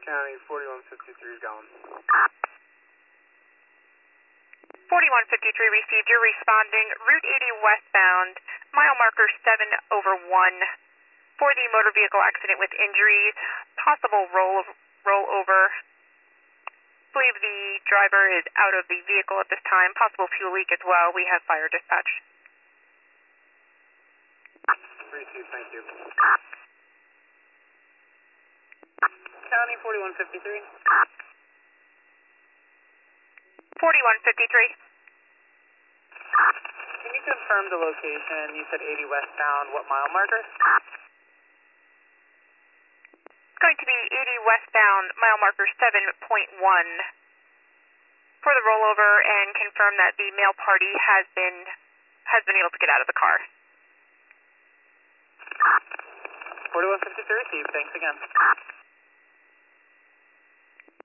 County, 4153 is going. 4153 received. You're responding. Route 80 westbound, mile marker 7/1 for the motor vehicle accident with injuries, possible rollover. Believe the driver is out of the vehicle at this time. Possible fuel leak as well. We have fire dispatch. Received, thank you. County, 4153. 4153. Can you confirm the location? You said 80 westbound. What mile marker? It's going to be 80 westbound, mile marker 7.1 for the rollover, and confirm that the male party has been able to get out of the car. 4153 received. Thanks again.